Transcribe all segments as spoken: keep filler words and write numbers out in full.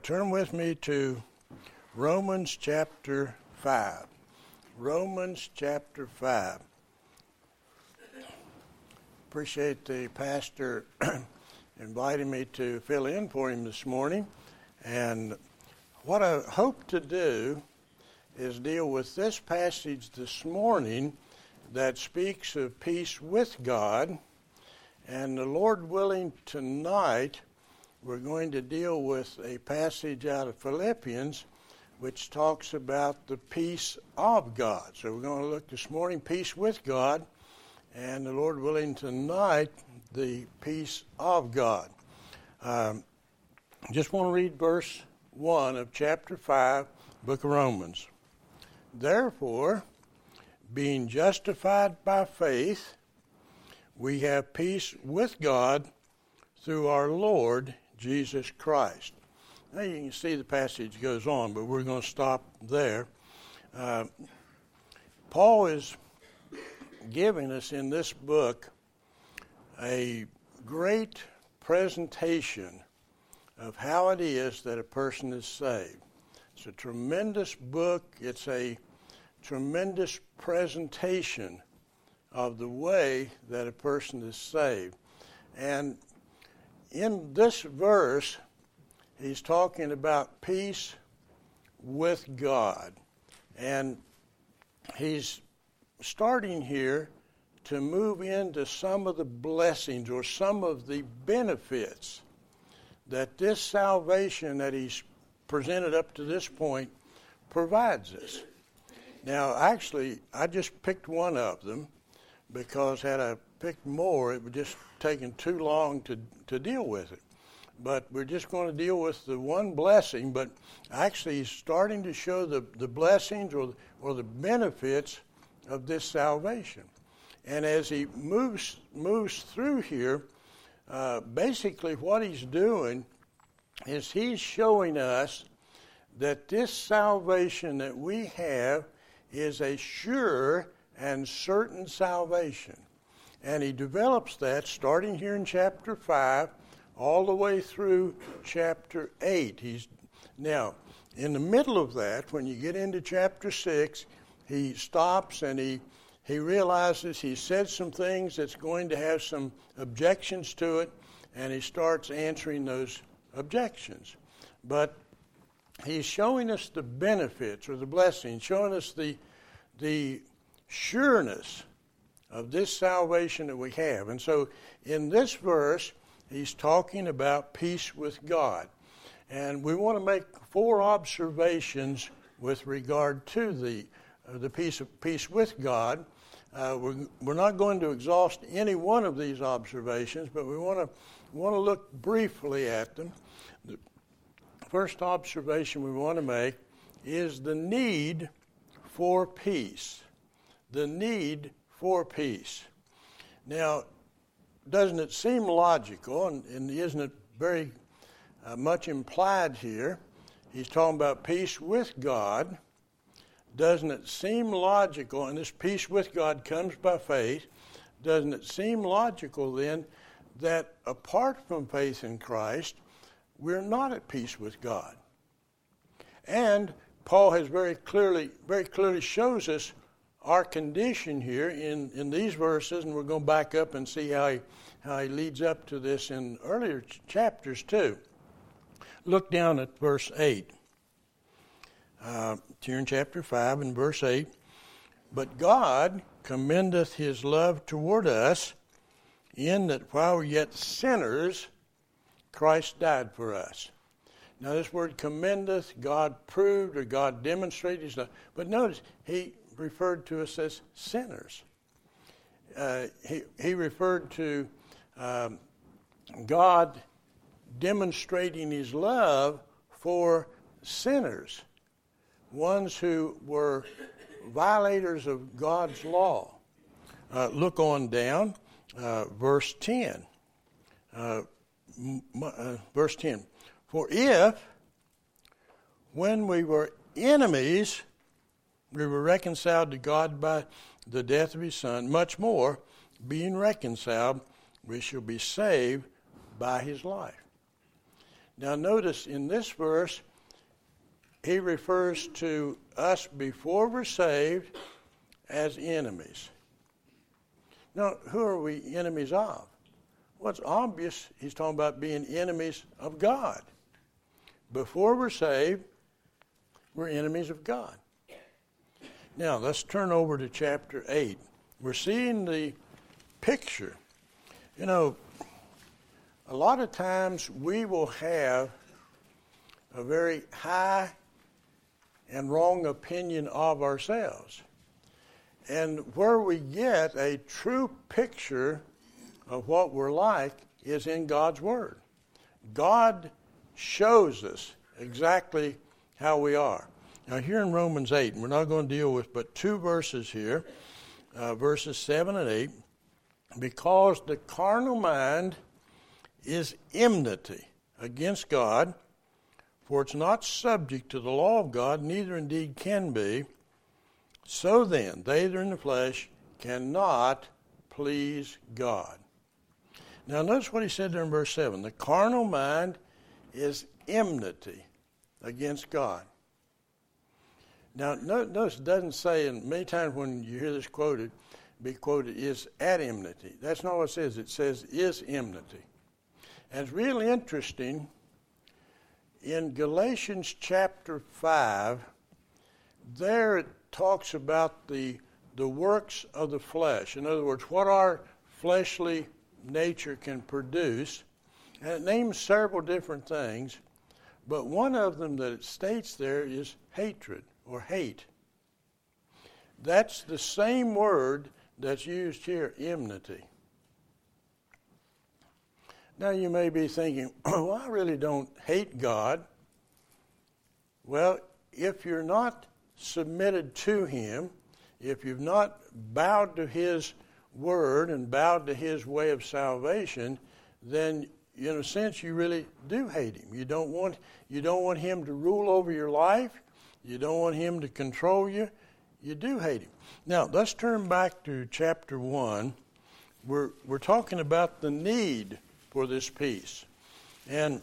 Turn with me to Romans chapter five. Romans chapter five. Appreciate the pastor inviting me to fill in for him this morning. And what I hope to do is deal with this passage this morning that speaks of peace with God. And the Lord willing, tonight we're going to deal with a passage out of Philippians which talks about the peace of God. So we're going to look this morning, peace with God, and the Lord willing, tonight, the peace of God. Um, just want to read verse one of chapter five, book of Romans. Therefore, being justified by faith, we have peace with God through our Lord Jesus Christ. Now you can see the passage goes on, but we're going to stop there. Uh, Paul is giving us in this book a great presentation of how it is that a person is saved. It's a tremendous book. It's a tremendous presentation of the way that a person is saved. And in this verse, he's talking about peace with God. And he's starting here to move into some of the blessings or some of the benefits that this salvation that he's presented up to this point provides us. Now, actually, I just picked one of them because had I picked more, it would just taken too long to, to deal with it. But we're just going to deal with the one blessing, but actually he's starting to show the, the blessings or, or the benefits of this salvation. And as he moves moves through here, uh, basically what he's doing is he's showing us that this salvation that we have is a sure and certain salvation. And he develops that starting here in chapter five all the way through chapter eight. He's now, in the middle of that, when you get into chapter six, he stops and he, he realizes he said some things that's going to have some objections to it, and he starts answering those objections. But he's showing us the benefits or the blessings, showing us the the sureness of this salvation that we have. And so in this verse, he's talking about peace with God. And we want to make four observations with regard to the uh, the peace of peace with God. Uh, we're, we're not going to exhaust any one of these observations, but we want to want to look briefly at them. The first observation we want to make is the need for peace. The need for peace. Now, doesn't it seem logical, and, and isn't it very uh, much implied here? He's talking about peace with God. Doesn't it seem logical, and this peace with God comes by faith, doesn't it seem logical then that apart from faith in Christ, we're not at peace with God? And Paul has very clearly, very clearly shows us our condition here in, in these verses, and we're going to back up and see how he, how he leads up to this in earlier ch- chapters too. Look down at verse eight. Uh, here in chapter five and verse eight. But God commendeth his love toward us, in that while we're yet sinners, Christ died for us. Now this word commendeth, God proved or God demonstrated his love. But notice, he referred to us as sinners. Uh, he, he referred to um, God demonstrating his love for sinners, ones who were violators of God's law. Uh, look on down, uh, verse ten. Uh, m- uh, verse ten. For if, when we were enemies, we were reconciled to God by the death of his Son, much more, being reconciled, we shall be saved by his life. Now notice in this verse, he refers to us before we're saved as enemies. Now, who are we enemies of? Well, it's obvious he's talking about being enemies of God. Before we're saved, we're enemies of God. Now, let's turn over to chapter eight. We're seeing the picture. You know, a lot of times we will have a very high and wrong opinion of ourselves. And where we get a true picture of what we're like is in God's Word. God shows us exactly how we are. Now here in Romans eight, and we're not going to deal with but two verses here, uh, verses seven and eight, because the carnal mind is enmity against God, for it's not subject to the law of God, neither indeed can be. So then, they that are in the flesh cannot please God. Now notice what he said there in verse seven. The carnal mind is enmity against God. Now notice it doesn't say, and many times when you hear this quoted, be quoted, is at enmity. That's not what it says. It says is enmity. And it's really interesting. In Galatians chapter five, there it talks about the, the works of the flesh. In other words, what our fleshly nature can produce. And it names several different things, but one of them that it states there is hatred or hate. That's the same word that's used here, enmity. Now you may be thinking, well, I really don't hate God. Well, if you're not submitted to Him, if you've not bowed to His word and bowed to His way of salvation, then in a sense you really do hate Him. You don't want you don't want Him to rule over your life. You don't want Him to control you. You do hate Him. Now let's turn back to chapter one. We're we're talking about the need for this peace. And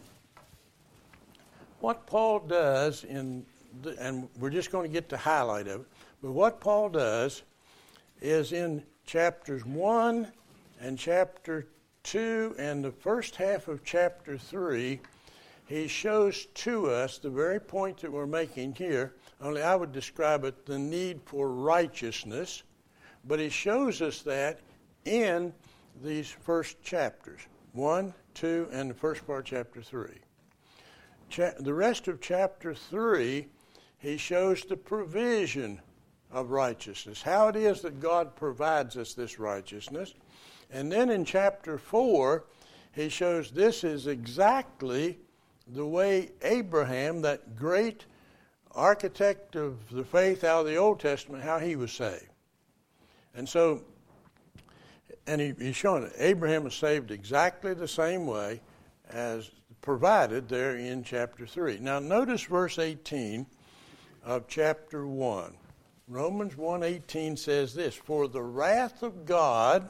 what Paul does, in the, and we're just going to get the highlight of it, but what Paul does is in chapters one and chapter two and the first half of chapter three, he shows to us the very point that we're making here, only I would describe it the need for righteousness, but he shows us that in these first chapters. One, two, and the first part of chapter three. Cha- the rest of chapter three, he shows the provision of righteousness, how it is that God provides us this righteousness. And then in chapter four, he shows this is exactly the way Abraham, that great architect of the faith out of the Old Testament, how he was saved. And so, and he, he's showing that Abraham was saved exactly the same way as provided there in chapter three. Now notice verse eighteen of chapter one. Romans one eighteen says this, "For the wrath of God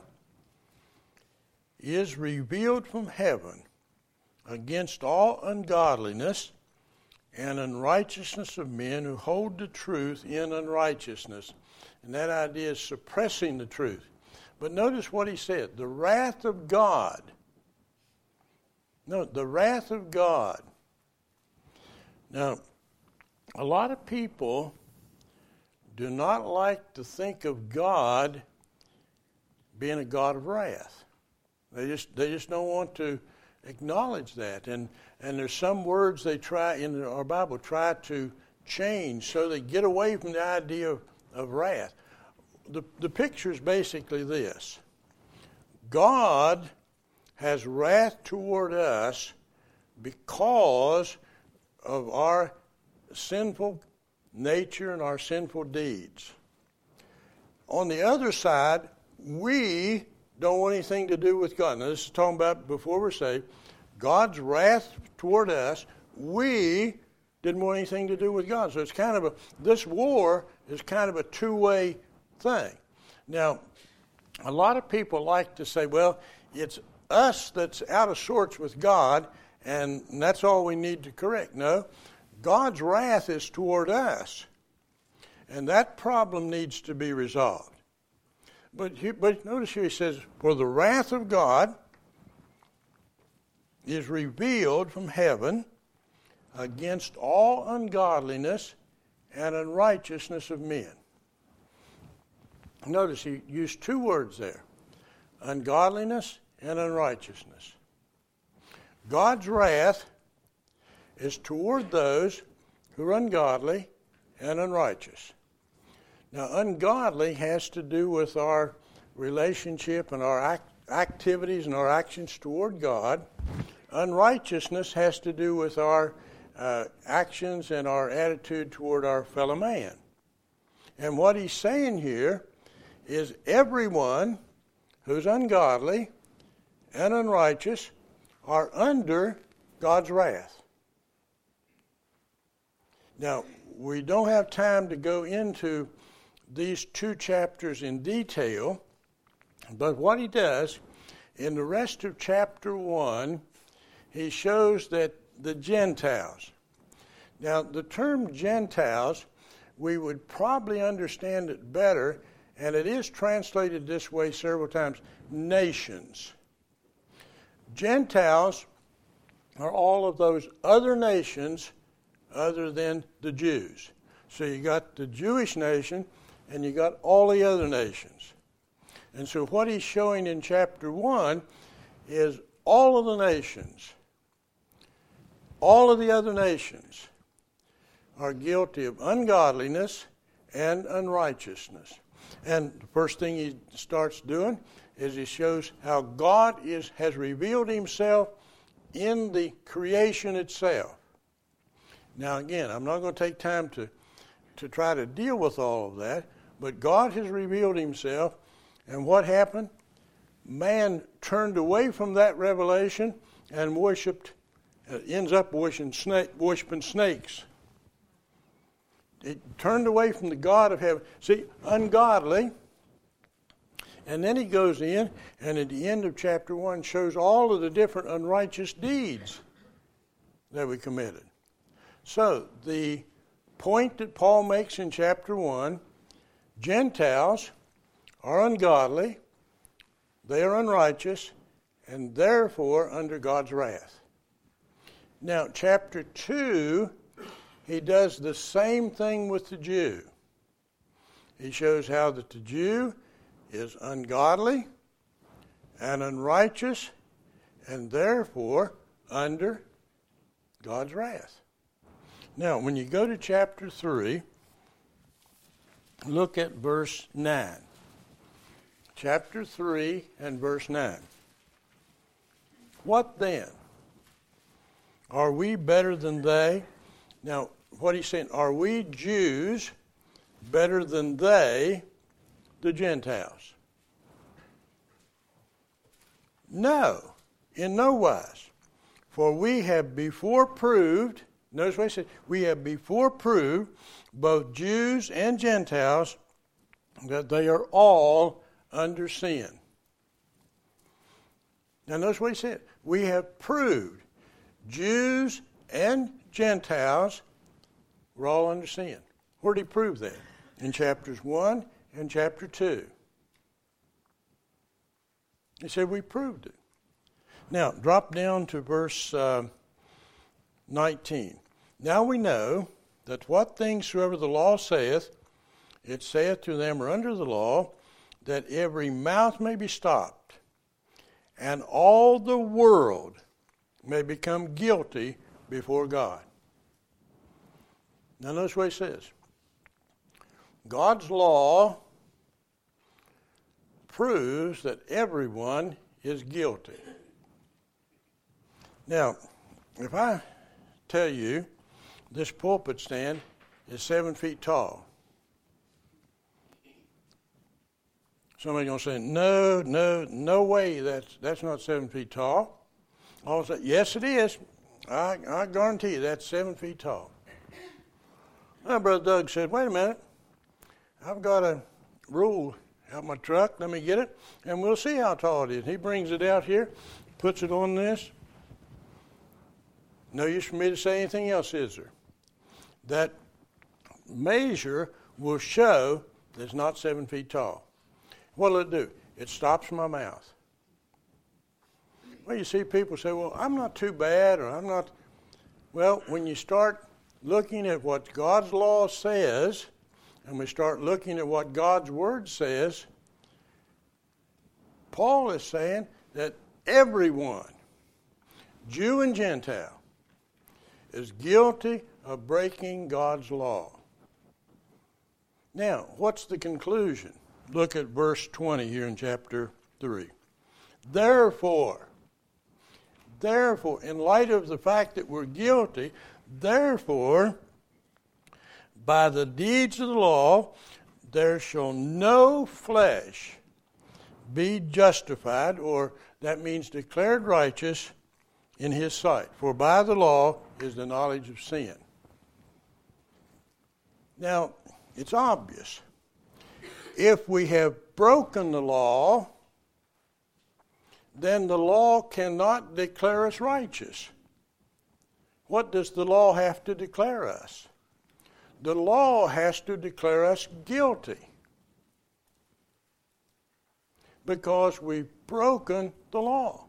is revealed from heaven against all ungodliness and unrighteousness of men who hold the truth in unrighteousness." And that idea is suppressing the truth. But notice what he said, the wrath of God. No, the wrath of God. Now, a lot of people do not like to think of God being a God of wrath. They just they just don't want to acknowledge that. And and there's some words they try in our Bible try to change so they get away from the idea of, of wrath. The, the picture is basically this. God has wrath toward us because of our sinful nature and our sinful deeds. On the other side, we don't want anything to do with God. Now, this is talking about before we're saved. God's wrath toward us, we didn't want anything to do with God. So it's kind of a, this war is kind of a two-way thing. Now, a lot of people like to say, well, it's us that's out of sorts with God, and that's all we need to correct. No, God's wrath is toward us, and that problem needs to be resolved. But, he, but notice here he says, for the wrath of God is revealed from heaven against all ungodliness and unrighteousness of men. Notice he used two words there, ungodliness and unrighteousness. God's wrath is toward those who are ungodly and unrighteous. Now, ungodly has to do with our relationship and our act, activities and our actions toward God. Unrighteousness has to do with our uh, actions and our attitude toward our fellow man. And what he's saying here is everyone who's ungodly and unrighteous are under God's wrath. Now, we don't have time to go into these two chapters in detail, but what he does in the rest of chapter one, he shows that the Gentiles. Now, the term Gentiles, we would probably understand it better, and it is translated this way several times, nations. Gentiles are all of those other nations other than the Jews. So you got the Jewish nation, and you got all the other nations. And so what he's showing in chapter one is all of the nations, all of the other nations are guilty of ungodliness and unrighteousness. And the first thing he starts doing is he shows how God is has revealed himself in the creation itself. Now again, I'm not going to take time to, to try to deal with all of that, but God has revealed himself, and what happened? Man turned away from that revelation and worshipped, uh, ends up worshiping, snake, worshiping snakes. It turned away from the God of heaven. See, ungodly. And then he goes in, and at the end of chapter one shows all of the different unrighteous deeds that we committed. So, the point that Paul makes in chapter one, Gentiles are ungodly, they are unrighteous, and therefore under God's wrath. Now, chapter two, he does the same thing with the Jew. He shows how that the Jew is ungodly and unrighteous, and therefore under God's wrath. Now, when you go to chapter three, look at verse nine. Chapter three and verse nine. What then? Are we better than they? Now, what he's saying, are we Jews better than they, the Gentiles? No, in no wise. For we have before proved, notice what he said, we have before proved, both Jews and Gentiles, that they are all under sin. Now notice what he said. We have proved Jews and Gentiles were all under sin. Where did he prove that? In chapters one and chapter two. He said we proved it. Now, drop down to verse uh, nineteen. Now we know that what things soever the law saith, it saith to them who are under the law, that every mouth may be stopped, and all the world may become guilty before God. Now notice what he says. God's law proves that everyone is guilty. Now, if I tell you this pulpit stand is seven feet tall, somebody's going to say, no, no, no way, that's that's not seven feet tall. I'll say, yes, it is. I, I guarantee you that's seven feet tall. Well, Brother Doug said, wait a minute. I've got a rule out my truck. Let me get it, and we'll see how tall it is. He brings it out here, puts it on this. No use for me to say anything else, is there? That measure will show that it's not seven feet tall. What will it do? It stops my mouth. Well, you see people say, well, I'm not too bad, or I'm not. Well, when you start looking at what God's law says, and we start looking at what God's Word says, Paul is saying that everyone, Jew and Gentile, is guilty of breaking God's law. Now, what's the conclusion? Look at verse twenty here in chapter three. Therefore, therefore, in light of the fact that we're guilty, therefore, by the deeds of the law, there shall no flesh be justified, or that means declared righteous in his sight. For by the law is the knowledge of sin. Now, it's obvious. If we have broken the law, then the law cannot declare us righteous. What does the law have to declare us? The law has to declare us guilty because we've broken the law.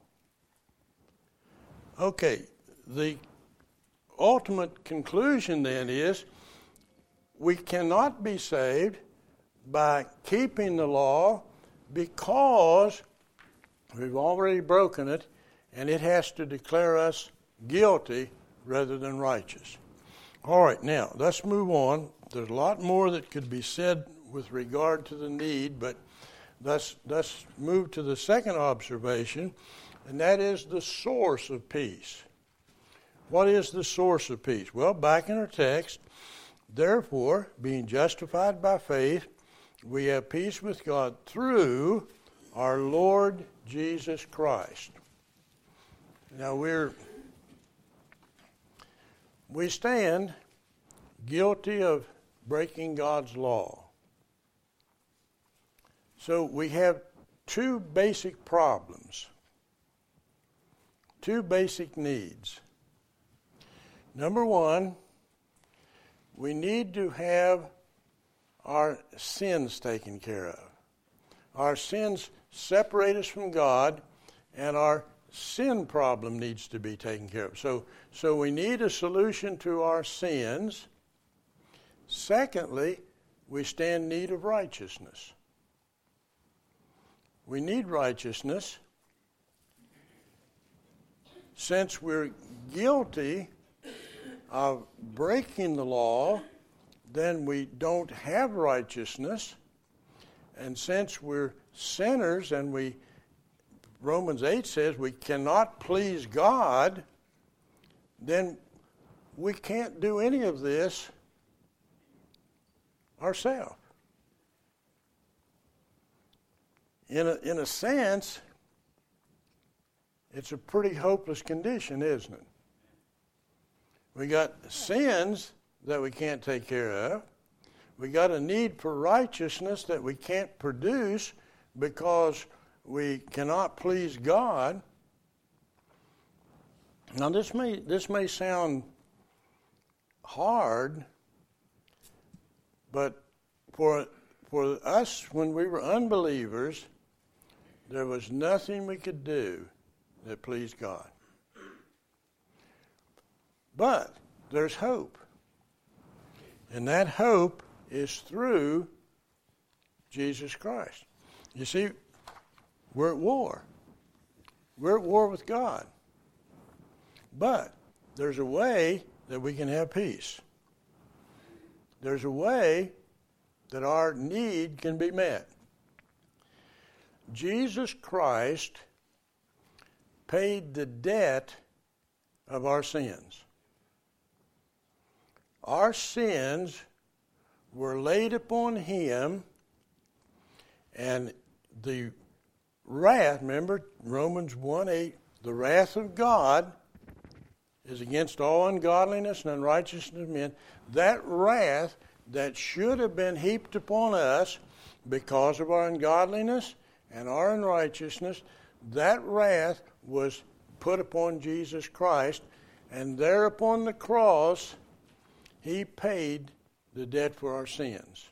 Okay, the ultimate conclusion then is we cannot be saved by keeping the law because we've already broken it, and it has to declare us guilty rather than righteous. All right, now, let's move on. There's a lot more that could be said with regard to the need, but let's, let's move to the second observation, and that is the source of peace. What is the source of peace? Well, back in our text, therefore, being justified by faith, we have peace with God through our Lord Jesus Christ. Now we're we stand guilty of breaking God's law. So we have two basic problems, two basic needs. Number one, we need to have our sins taken care of. Our sins separate us from God, and our sin problem needs to be taken care of. So, so we need a solution to our sins. Secondly, we stand in need of righteousness. We need righteousness. Since we're guilty of breaking the law, then we don't have righteousness. And since we're sinners and we, Romans eight says we cannot please God, then we can't do any of this ourselves. In a, in a sense, it's a pretty hopeless condition, isn't it? We got sins that we can't take care of. We got a need for righteousness that we can't produce because we cannot please God. Now this may this may sound hard, but for for us when we were unbelievers, there was nothing we could do that pleased God. But there's hope. And that hope is through Jesus Christ. You see, we're at war. We're at war with God. But there's a way that we can have peace. There's a way that our need can be met. Jesus Christ paid the debt of our sins. Our sins were laid upon him, and the wrath, remember Romans one eight, the wrath of God is against all ungodliness and unrighteousness of men. That wrath that should have been heaped upon us because of our ungodliness and our unrighteousness, that wrath was put upon Jesus Christ, And there upon the cross, he paid the debt for our sins.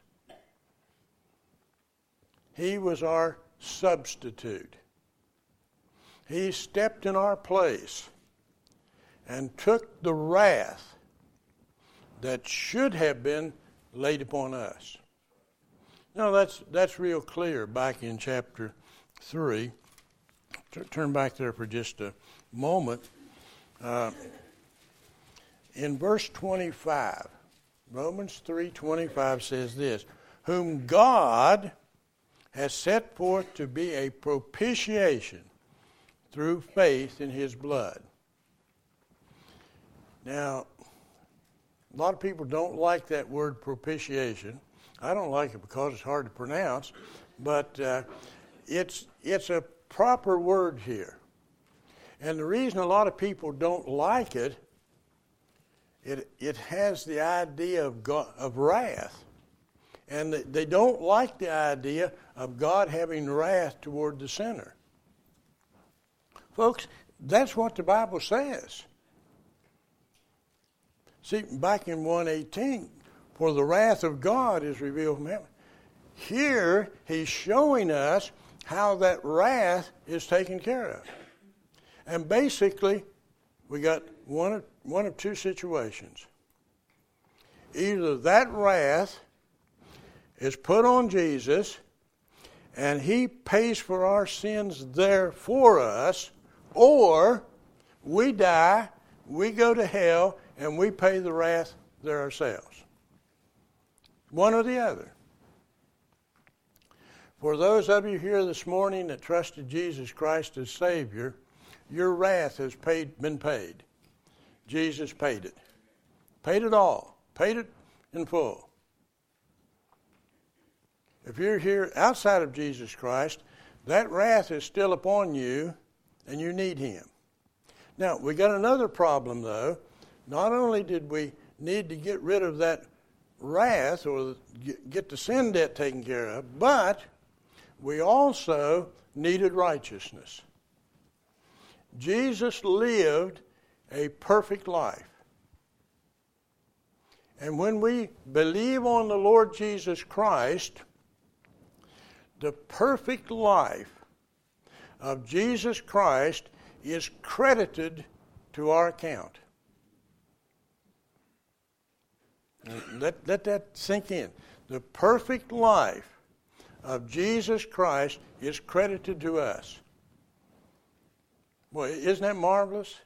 He was our substitute. He stepped in our place and took the wrath that should have been laid upon us. Now that's that's real clear back in chapter three. T- turn back there for just a moment. Uh, in verse twenty-five, Romans three twenty-five says this, whom God has set forth to be a propitiation through faith in his blood. Now, a lot of people don't like that word propitiation. I don't like it because it's hard to pronounce, but uh, it's it's a proper word here. And the reason a lot of people don't like it, it it has the idea of God, of wrath. And they don't like the idea of God having wrath toward the sinner. Folks, that's what the Bible says. See, back in one eighteen, for the wrath of God is revealed from heaven. Here, he's showing us how that wrath is taken care of. And basically, we got one of, one of two situations. Either that wrath is put on Jesus, and he pays for our sins there for us, or we die, we go to hell, and we pay the wrath there ourselves. One or the other. For those of you here this morning that trusted Jesus Christ as Savior, your wrath has paid, been paid. Jesus paid it. Paid it all. Paid it in full. If you're here outside of Jesus Christ, that wrath is still upon you, and you need him. Now, we got another problem, though. Not only did we need to get rid of that wrath or get the sin debt taken care of, but we also needed righteousness. Jesus lived a perfect life. And when we believe on the Lord Jesus Christ, the perfect life of Jesus Christ is credited to our account. Let, let that sink in. The perfect life of Jesus Christ is credited to us. Boy, isn't that marvelous?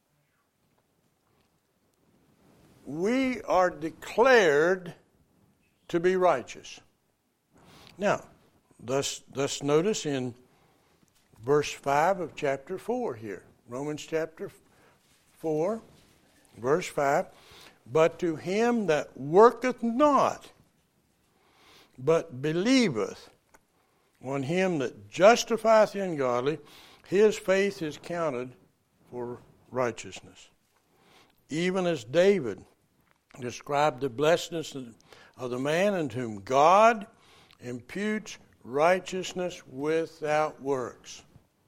We are declared to be righteous. Now, thus, thus notice in verse five of chapter four here. Romans chapter four, verse five. But to him that worketh not, but believeth on him that justifieth the ungodly, his faith is counted for righteousness. Even as David described the blessedness of the man unto whom God imputes righteousness without works.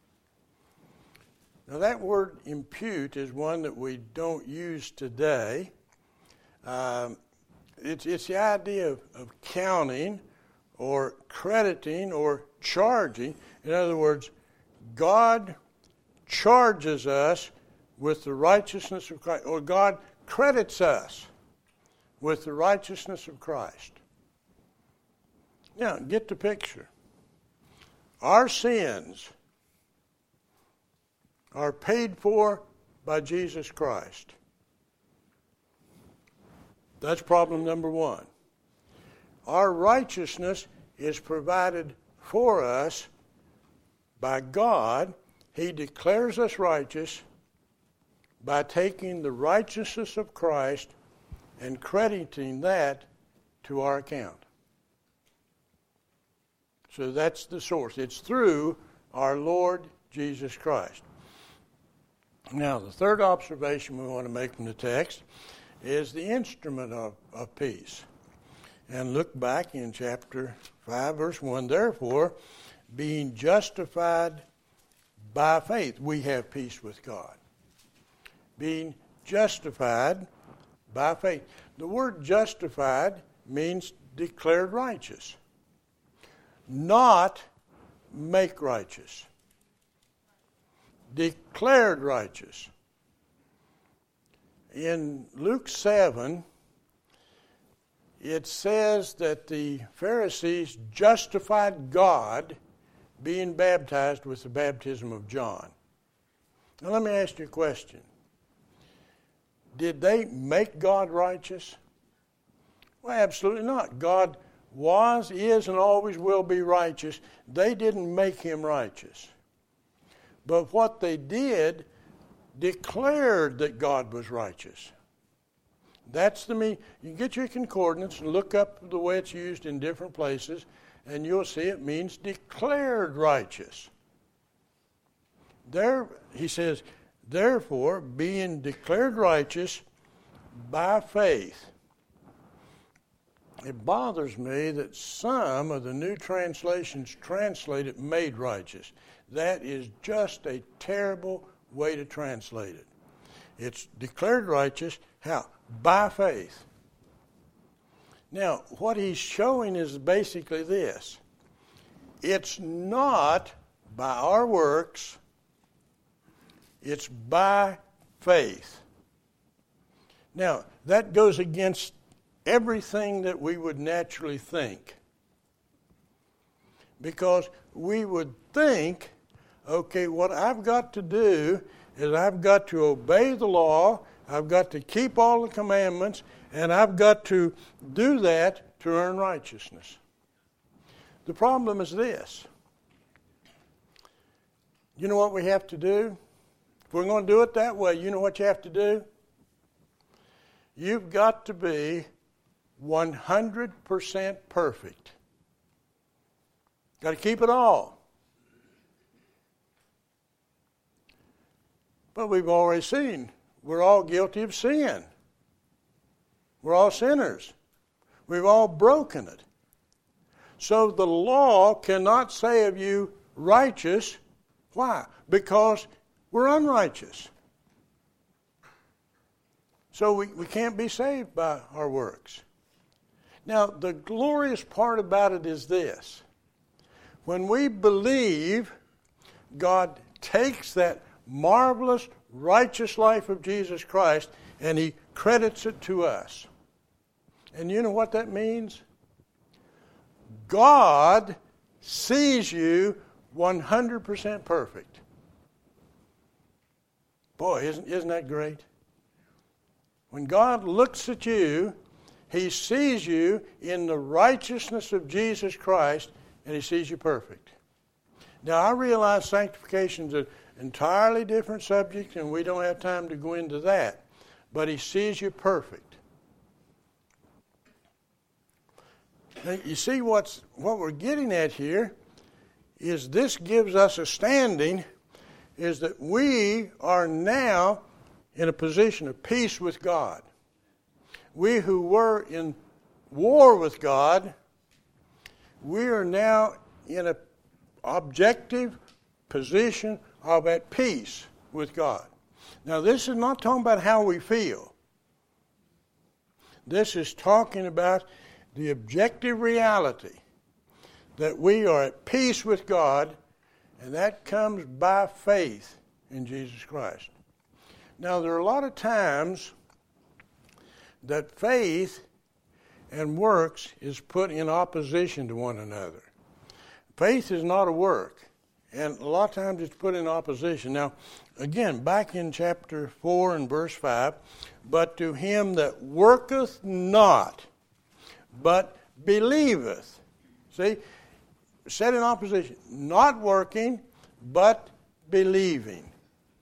Now that word impute is one that we don't use today. Um, it's, it's the idea of, of counting or crediting or charging. In other words, God charges us with the righteousness of Christ, or God credits us with the righteousness of Christ. Now, get the picture. Our sins are paid for by Jesus Christ. That's problem number one. Our righteousness is provided for us by God. He declares us righteous by taking the righteousness of Christ and crediting that to our account. So that's the source. It's through our Lord Jesus Christ. Now, the third observation we want to make from the text is the instrument of, of peace. And look back in chapter five, verse one. Therefore, being justified by faith, we have peace with God. Being justified by faith. The word justified means declared righteous, not make righteous. Declared righteous. In Luke seven, it says that the Pharisees justified God being baptized with the baptism of John. Now let me ask you a question. Did they make God righteous? Well, absolutely not. God was, is, and always will be righteous. They didn't make him righteous. But what they did declared that God was righteous. That's the meaning. You can get your concordance and look up the way it's used in different places, and you'll see it means declared righteous. There, he says, therefore, being declared righteous by faith. It bothers me that some of the new translations translate it made righteous. That is just a terrible way to translate it. It's declared righteous. How? By faith. Now, what he's showing is basically this. It's not by our works. It's by faith. Now, that goes against everything that we would naturally think. Because we would think, okay, what I've got to do is I've got to obey the law, I've got to keep all the commandments, and I've got to do that to earn righteousness. The problem is this. You know what we have to do? If we're going to do it that way, you know what you have to do? You've got to be one hundred percent perfect. Got to keep it all. But we've already seen, we're all guilty of sin. We're all sinners. We've all broken it. So the law cannot say of you righteous. Why? Because we're unrighteous. So we, we can't be saved by our works. Now, the glorious part about it is this. When we believe, God takes that marvelous, righteous life of Jesus Christ and he credits it to us. And you know what that means? God sees you one hundred percent perfect. Boy, isn't, isn't that great? When God looks at you, he sees you in the righteousness of Jesus Christ, and he sees you perfect. Now, I realize sanctification is an entirely different subject, and we don't have time to go into that. But he sees you perfect. Now, you see what's what we're getting at here is this gives us a standing, is that we are now in a position of peace with God. We who were in war with God, we are now in an objective position of at peace with God. Now, this is not talking about how we feel. This is talking about the objective reality that we are at peace with God, and that comes by faith in Jesus Christ. Now, there are a lot of times that faith and works is put in opposition to one another. Faith is not a work, and a lot of times it's put in opposition. Now, again, back in chapter four and verse five, but to him that worketh not, but believeth. See, set in opposition. Not working, but believing.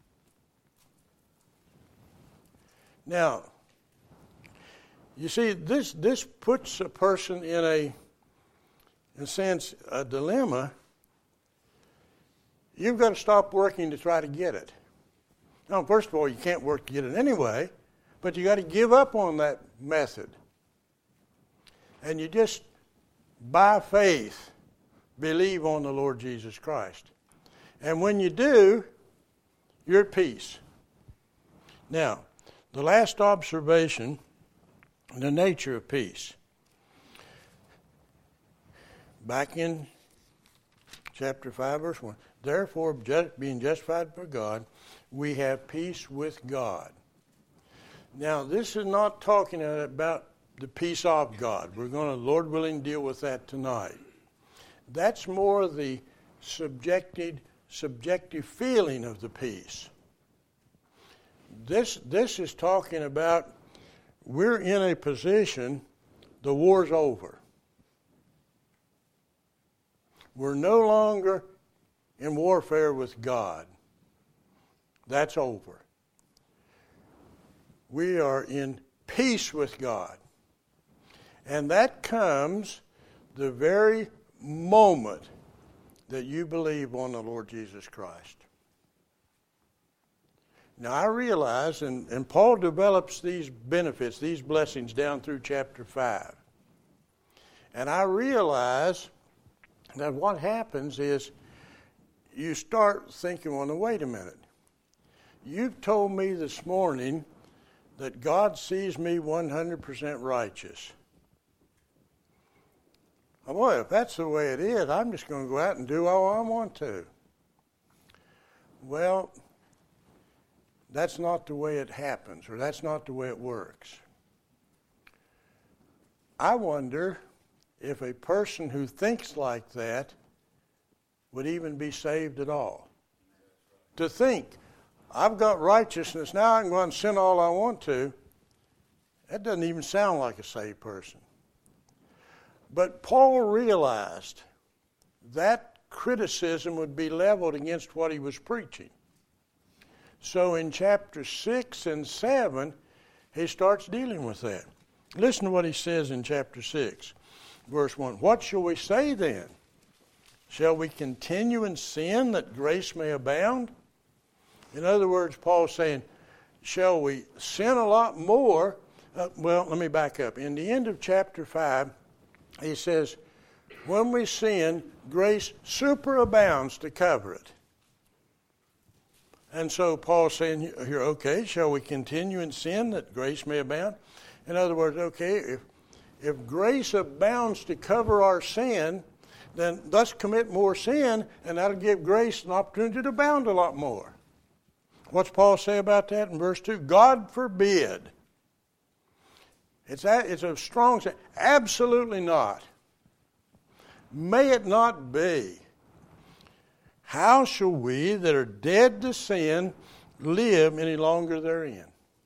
Now, you see, this this puts a person in a, in a sense, a dilemma. You've got to stop working to try to get it. Now, first of all, you can't work to get it anyway, but you got to give up on that method. And you just, by faith, believe on the Lord Jesus Christ. And when you do, you're at peace. Now, The last observation, the nature of peace. Back in chapter five, verse one. Therefore, just, being justified by God, we have peace with God. Now, this is not talking about the peace of God. We're going to, Lord willing, deal with that tonight. That's more the subjective, subjective feeling of the peace. This, this is talking about we're in a position, the war's over. We're no longer in warfare with God. That's over. We are in peace with God. And that comes the very moment that you believe on the Lord Jesus Christ. Now I realize, and, and Paul develops these benefits, these blessings down through chapter five. And I realize that what happens is you start thinking, well, now, wait a minute. You've told me this morning that God sees me one hundred percent righteous. Oh, boy, if that's the way it is, I'm just going to go out and do all I want to. Well, that's not the way it happens, or that's not the way it works. I wonder if a person who thinks like that would even be saved at all. To think, I've got righteousness, now I can go and sin all I want to, that doesn't even sound like a saved person. But Paul realized that criticism would be leveled against what he was preaching. So in chapter six and seven, he starts dealing with that. Listen to what he says in chapter six, verse one. What shall we say then? Shall we continue in sin that grace may abound? In other words, Paul's saying, shall we sin a lot more? Uh, well, let me back up. In the end of chapter five, he says, when we sin, grace superabounds to cover it. And so Paul's saying here, okay, shall we continue in sin that grace may abound? In other words, okay, if, if grace abounds to cover our sin, then let's commit more sin, and that'll give grace an opportunity to abound a lot more. What's Paul say about that in verse two? God forbid. It's a, it's a strong saying. Absolutely not. May it not be. How shall we that are dead to sin live any longer therein?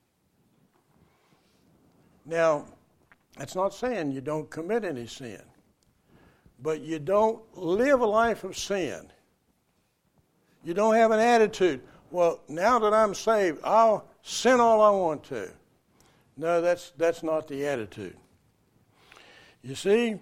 Now, that's not saying you don't commit any sin, but you don't live a life of sin. You don't have an attitude, well, now that I'm saved, I'll sin all I want to. No, that's that's not the attitude. You see,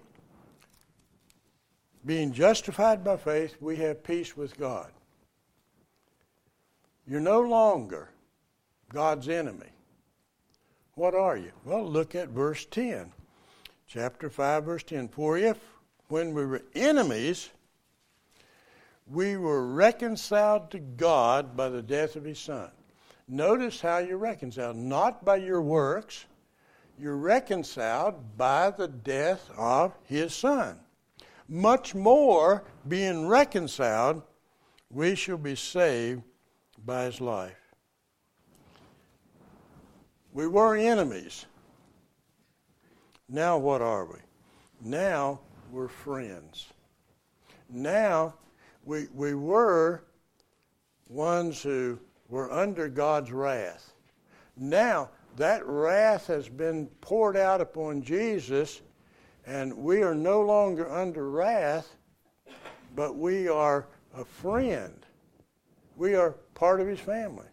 being justified by faith, we have peace with God. You're no longer God's enemy. What are you? Well, look at verse ten. Chapter five, verse ten. For if, when we were enemies, we were reconciled to God by the death of His Son. Notice how you're reconciled. Not by your works. You're reconciled by the death of His Son. Much more, being reconciled, we shall be saved by His life. We were enemies. Now what are we? Now we're friends. Now we, we were ones who were under God's wrath. Now that wrath has been poured out upon Jesus, and we are no longer under wrath, but we are a friend. We are part of His family.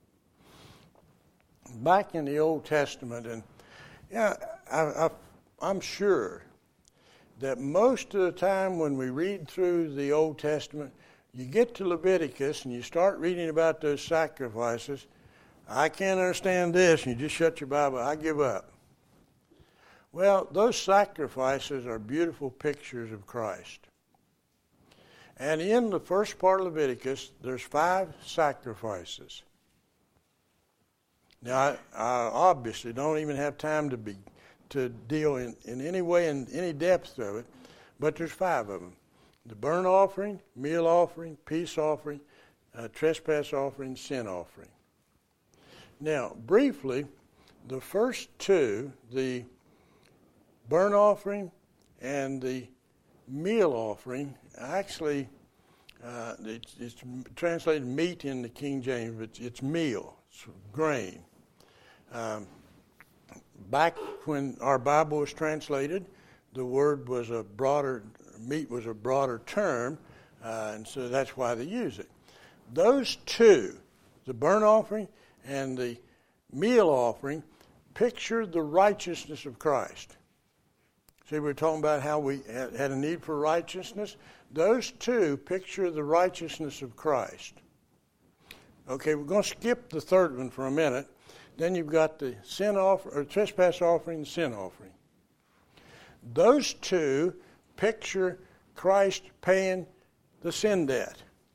Back in the Old Testament, and yeah, I, I, I'm sure that most of the time when we read through the Old Testament, you get to Leviticus and you start reading about those sacrifices. I can't understand this, and you just shut your Bible. I give up. Well, those sacrifices are beautiful pictures of Christ. And in the first part of Leviticus, there's five sacrifices. Now, I, I obviously don't even have time to be to deal in, in any way, in any depth of it, but there's five of them. The burnt offering, meal offering, peace offering, uh, trespass offering, sin offering. Now, briefly, the first two, the burnt offering and the meal offering, actually, uh, it's, it's translated meat in the King James, but it's, it's meal, it's grain. Um, back when our Bible was translated, the word was a broader, meat was a broader term, uh, and so that's why they use it. Those two, the burnt offering and the meal offering, picture the righteousness of Christ. See, we were talking about how we had a need for righteousness. Those two picture the righteousness of Christ. Okay, we're going to skip the third one for a minute. Then you've got the sin offer, or trespass offering, and sin offering. Those two picture Christ paying the sin debt.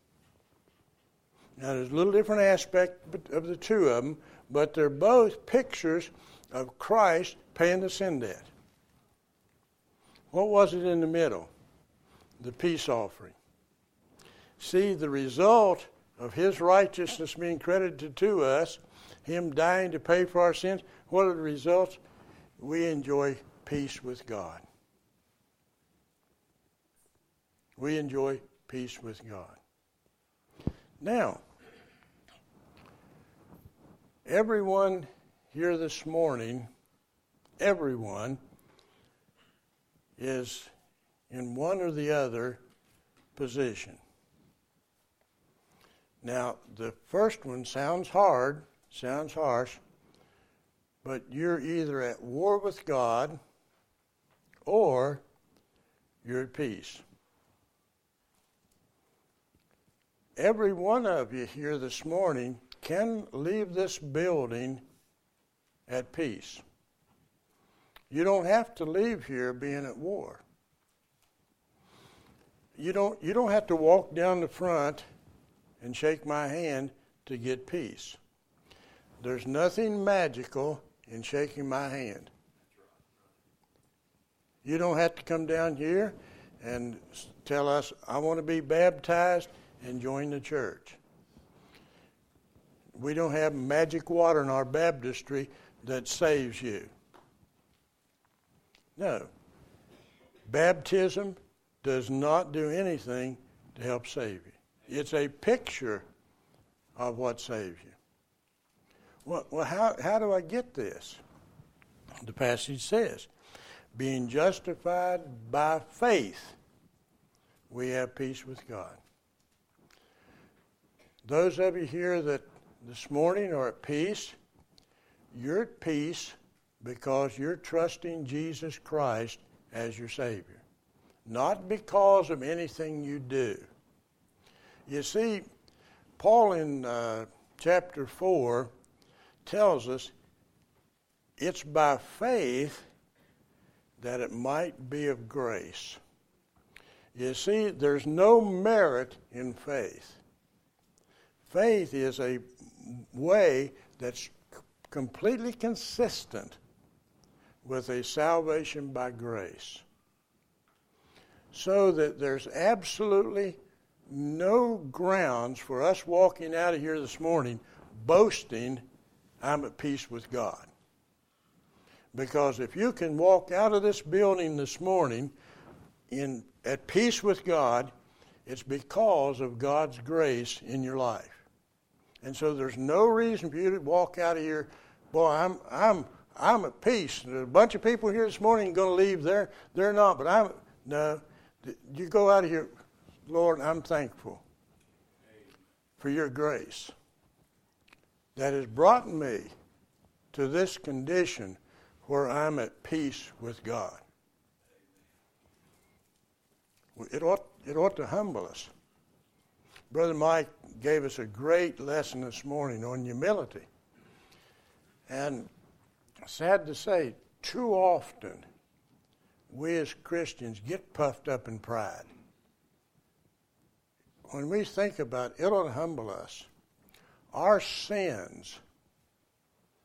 Now, there's a little different aspect of the two of them, but they're both pictures of Christ paying the sin debt. What was it in the middle? The peace offering. See, the result of his righteousness being credited to us, him dying to pay for our sins, what are the results? We enjoy peace with God. We enjoy peace with God. Now, everyone here this morning, everyone is in one or the other position. Now, the first one sounds hard, sounds harsh, but you're either at war with God or you're at peace. Every one of you here this morning can leave this building at peace. You don't have to leave here being at war. You don't, you don't have to walk down the front and shake my hand to get peace. There's nothing magical in shaking my hand. You don't have to come down here and tell us, I want to be baptized and join the church. We don't have magic water in our baptistry that saves you. No. Baptism does not do anything to help save you. It's a picture of what saves you. Well, well how, how do I get this? The passage says, being justified by faith, we have peace with God. Those of you here that this morning are at peace, you're at peace because you're trusting Jesus Christ as your Savior. Not because of anything you do. You see, Paul in uh, chapter four tells us it's by faith that it might be of grace. You see, there's no merit in faith. Faith is a way that's completely consistent with a salvation by grace. So that there's absolutely no grounds for us walking out of here this morning boasting, I'm at peace with God. Because if you can walk out of this building this morning in at peace with God, it's because of God's grace in your life. And so there's no reason for you to walk out of here, boy, I'm I'm I'm at peace. There's a bunch of people here this morning going to leave there. They're not, but I'm no. You go out of here, Lord, I'm thankful for your grace that has brought me to this condition where I'm at peace with God. It ought, it ought to humble us. Brother Mike gave us a great lesson this morning on humility. And sad to say, too often we as Christians get puffed up in pride. When we think about it, it ought to humble us. Our sins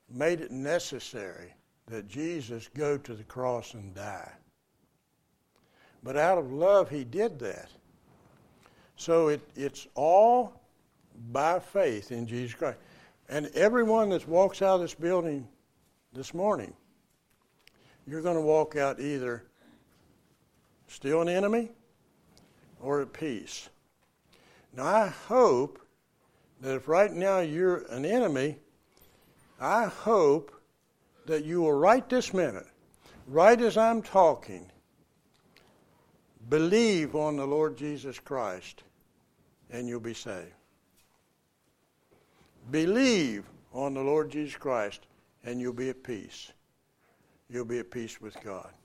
made it necessary that Jesus go to the cross and die. But out of love, he did that. So it, it's all by faith in Jesus Christ. And everyone that walks out of this building this morning, you're going to walk out either still an enemy or at peace. Now, I hope that if right now you're an enemy, I hope that you will right this minute, right as I'm talking, believe on the Lord Jesus Christ and you'll be saved. Believe on the Lord Jesus Christ and you'll be at peace. You'll be at peace with God.